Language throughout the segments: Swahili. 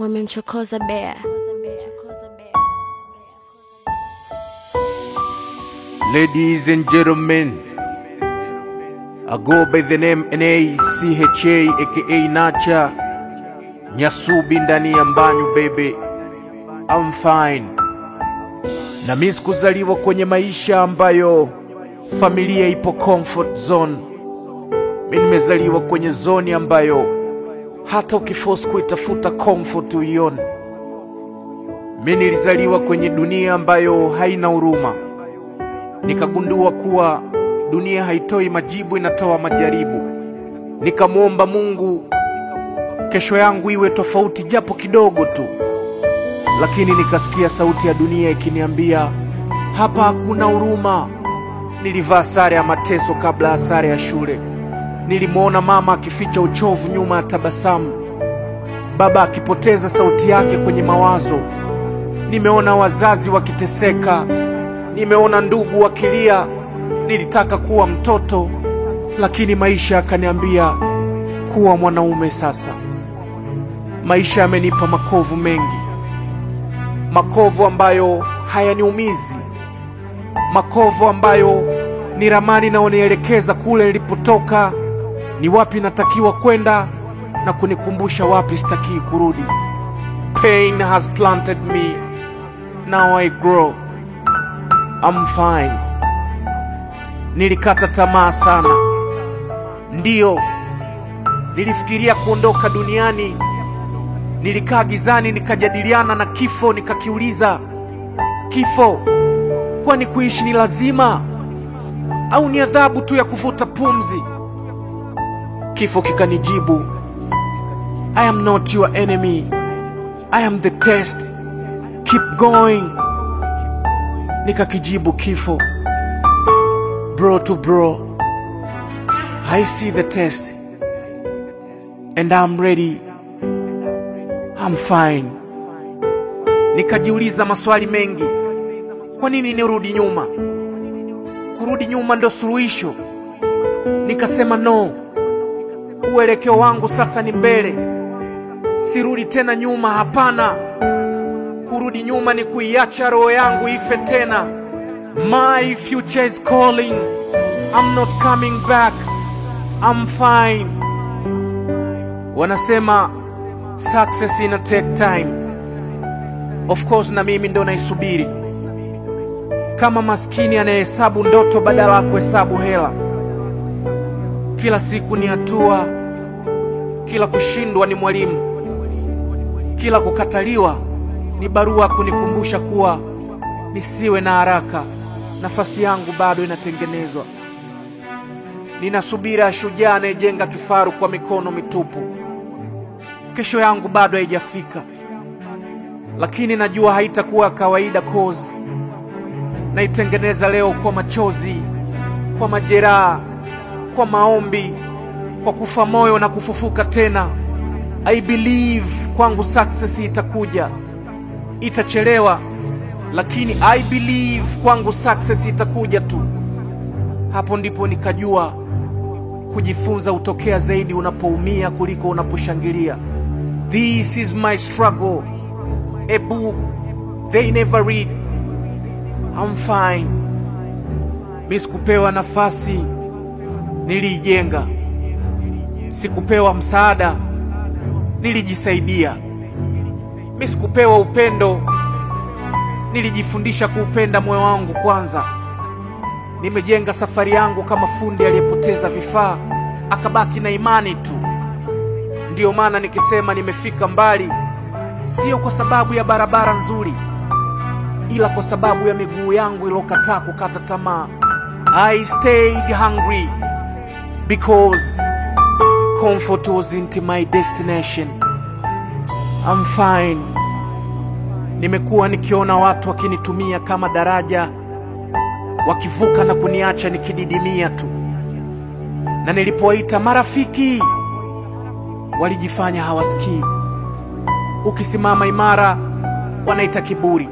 wamemchokoza Bea. Ladies and gentlemen, I go by the name N-A-C-H-A aka Nacha Nyasubi ndani ya mbanyu baby. I'm fine. Na mimi sikuzaliwa kwenye maisha ambayo familia ipo comfort zone. Mimi nimezaliwa kwenye zone ambayo hata ukiforce kuitafuta comfort uione. Mimi nilizaliwa kwenye dunia ambayo haina huruma. Nikagundua kuwa dunia haitoi majibu, inatoa majaribu. Nikamuomba Mungu kesho yangu iwe tofauti japo kidogo tu. Lakini nikasikia sauti ya dunia ikiniambia hapa hakuna huruma. Nilivaa sare ya mateso kabla ya sare ya shule. Nilimuona mama akificha uchovu nyuma ya tabasamu, baba akipoteza sauti yake kwenye mawazo. Nimeona wazazi wakiteseka, nimeona ndugu wakilia. Nilitaka kuwa mtoto, lakini maisha yakaniambia kuwa mwanaume sasa. Maisha yamenipa makovu mengi, makovu ambayo hayaniumizi, makovu ambayo ni ramani inaonielekeza kule nilipotoka, ni wapi natakiwa kwenda na kunikumbusha wapi sitaki kurudi. Pain has planted me, now I grow. I'm fine. Nilikata tamaa sana. Ndiyo, nilifikiria kuondoka duniani. Nilikaa gizani nikajadiliana na kifo, nikakiuliza, kifo, kwani kuishi ni lazima au ni adhabu tu ya kuvuta pumzi? Kifo kikanijibu, I am not your enemy, I am the test, keep going. Nikakijibu kifo, bro to bro, I see the test and I'm ready, I'm fine. Nikajiuliza maswali mengi. Kwa nini nirudi nyuma? Kurudi nyuma ndo suluhisho? Nikasema no, uelekeo wangu sasa ni mbele. Sirudi tena nyuma, hapana. Kurudi nyuma ni kuiacha roho yangu ife tena. My future is calling, I'm not coming back, I'm fine. Wanasema success ina take time. Of course na mimi ndo naisubiri, kama maskini anayehesabu ndoto badala ya kuhesabu hela. Kila siku ni hatua, kila kushindwa ni mwalimu, kila kukataliwa ni barua kunikumbusha kuwa nisiwe na haraka, nafasi yangu bado inatengenezwa. Ninasubira shujaa anayejenga kifaru kwa mikono mitupu. Kesho yangu bado haijafika, lakini najua haitakuwa kawaida cause naitengeneza leo kwa machozi, kwa majeraha, kwa maombi, kwa kufa moyo na kufufuka tena. I believe kwangu success itakuja. Itachelewa, lakini I believe kwangu success itakuja tu. Hapo ndipo nikajua kujifunza utokea zaidi unapoumia kuliko unaposhangilia. This is my struggle, a book they never read. I'm fine. Mimi sikupewa nafasi, niliijenga. Sikupewa msaada, nilijisaidia. Mimi sikupewa upendo, nilijifundisha kuupenda moyo wangu kwanza. Nimejenga safari yangu kama fundi aliyepoteza vifaa akabaki na imani tu. Ndiyo maana nikisema nimefika mbali, sio kwa sababu ya barabara nzuri, ila kwa sababu ya miguu yangu iliyokataa kukata tamaa. I stayed hungry because comfort wasn't my destination. I'm fine. Nimekuwa nikiona watu wakinitumia kama daraja, wakivuka na kuniacha nikididimia tu. Na nilipoita marafiki, walijifanya hawasikii. Ukisimama imara, wanaita kiburi.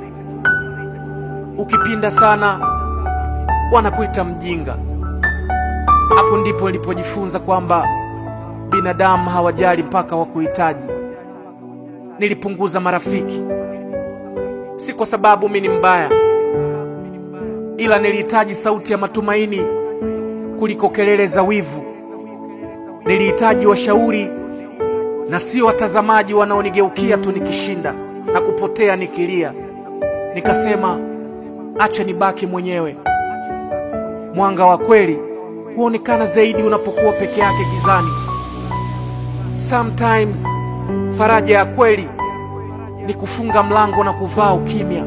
Ukipinda sana, wanakuita mjinga. Hapo ndipo nilipojifunza kwamba binadamu hawajali mpaka wakuhitaji. nilipunguza marafiki. Si kwa sababu mimi ni mbaya, ila nilihitaji sauti ya matumaini kuliko kelele za wivu. Nilihitaji washauri na sio watazamaji wanaonigeukia tu nikishinda na kupotea nikilia. Nikasema acha nibaki mwenyewe. Mwanga wa kweli huonekana zaidi unapokuwa peke yake gizani. Sometimes faraja ya kweli ni kufunga mlango na kuvaa ukimya.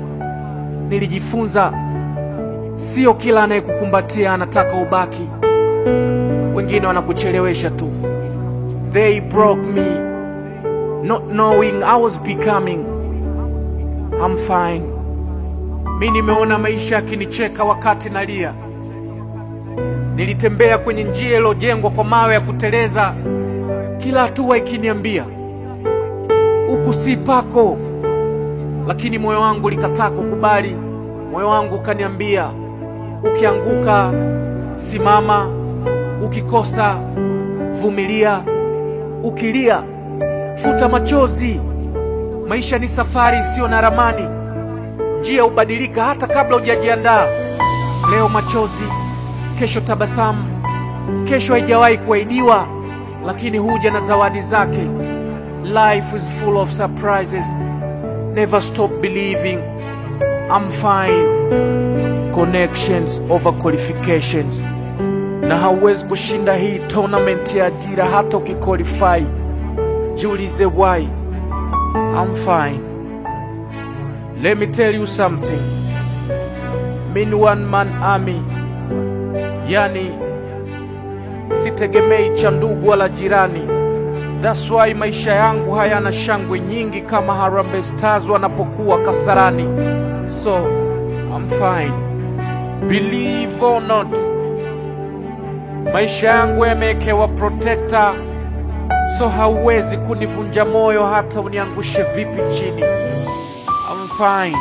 Nilijifunza sio kila anayekukumbatia anataka ubaki. Wengine wanakuchelewesha tu. They broke me, not knowing I was becoming. I'm fine. Mimi nimeona maisha yakinicheka wakati nalia. Nilitembea kwenye njia iliyojengwa kwa mawe ya kuteleza, kila hatua ikiniambia huku si pako. Lakini moyo wangu likataa kukubali. Moyo wangu kaniambia ukianguka simama, ukikosa vumilia, ukilia futa machozi. Maisha ni safari isiyo na ramani. Njia hubadilika hata kabla hujajiandaa. Leo machozi, kesho tabasamu. Kesho haijawahi kuahidiwa, lakini huja na zawadi zake. Life is full of surprises. Never stop believing. I'm fine. Connections over qualifications. Na hauwezi kushinda hii tournament ya ajira hata ukiqualify. Jiulize why. I'm fine. Let me tell you something. Mean one man army. Yani sitegemei cha ndugu wala jirani. That's why maisha yangu hayana shangwe nyingi kama Harambee Stars wanapokuwa Kasarani. So I'm fine. Believe or not, maisha yangu yamewekewa protector. So hauwezi kunivunja moyo hata uniangushe vipi chini. I'm fine.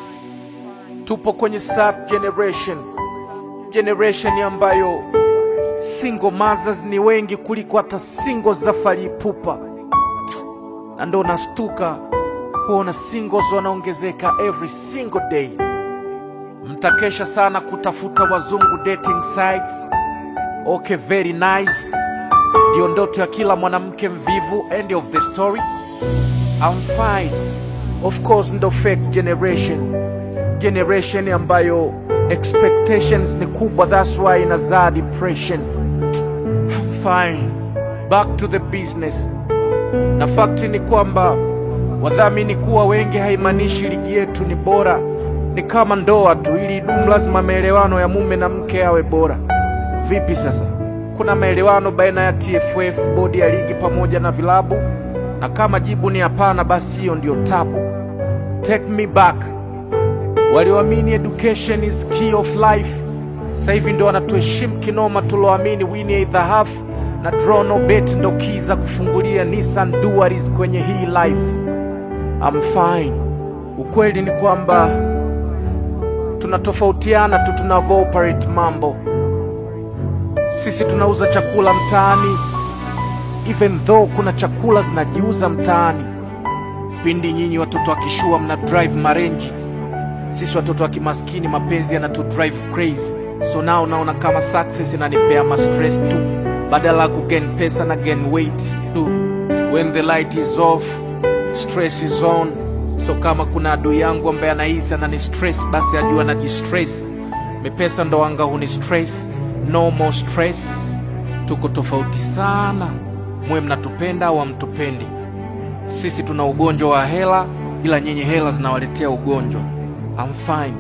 Tupo kwenye sad generation. Generation ambayo single mothers ni wengi kuliko hata single za Fally Ipupa. Na ndo nastuka kuona singles wanaongezeka every single day. Mtakesha sana kutafuta wazungu dating sites. Okay, very nice. Ndio ndoto ya kila mwanamke mvivu. End of the story. I'm fine. Of course ndo fake generation. Generation ambayo expectations ni kubwa, that's why inazaa depression. I'm fine. Back to the business. Na fakti ni kwamba wadhamini kuwa wengi haimaanishi ligi yetu ni bora. Ni kama ndoa tu, ili idumu lazima maelewano ya mume na mke yawe bora. Vipi sasa? Kuna maelewano baina ya TFF, bodi ya ligi pamoja na vilabu? Na kama jibu ni hapana, basi hiyo ndio tabu. Take me back. Walioamini education is key of life, sasa hivi ndo wanatuheshimu kinoma. Tuloamini win either half na draw no bet ndo key za kufungulia Nissan Duaris kwenye hii life. I'm fine. Ukweli ni kwamba tunatofautiana tu tunavyo operate mambo. Sisi tunauza chakula mtaani, even though kuna chakula zinajiuza mtaani. Pindi nyinyi watoto wakishua mna drive marenji, sisi watoto wa kimaskini mapenzi yanatu drive crazy. So now naona kama success inanipea ma stress tu, badala kugain pesa na gain weight tu. When the light is off, stress is on. So kama kuna adui yangu ambaye anahisi anani stress, basi ajua na distress. Mepesa ndo anga huni stress. No more stress. Tuko tofauti sana. Mwe mnatupenda au hamtupendi. Sisi tuna ugonjwa wa hela, ila nyenye hela zinawaletea ugonjwa. I'm fine.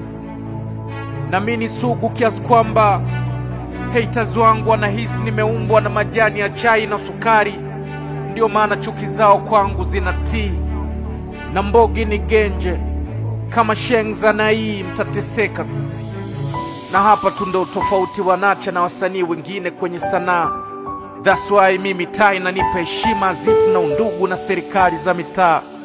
Na mimi sugu kiasi kwamba haters wangu wanahisi nimeumbwa na majani ya chai na sukari. Ndio maana chuki zao kwangu zinatii. Na mbogi ni genje, kama shengza na hii mtateseka. Na hapa tu ndo tofauti wanacha na wasanii wengine kwenye sanaa. That's why mimi tai inanipa heshima, azifu na undugu na serikali za mitaa.